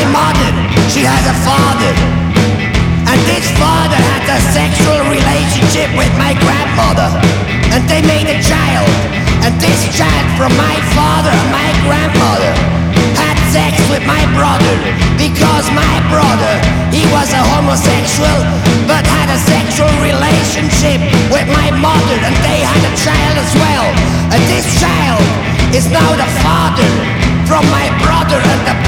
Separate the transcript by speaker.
Speaker 1: mother, she has a father, and this father had a sexual relationship with my grandmother, and they made a child, and this child from my father and my grandmother had sex with my brother, because my brother, he was a homosexual but had a sexual relationship with my mother, and they had a child as well, and this child is now the father from my brother and the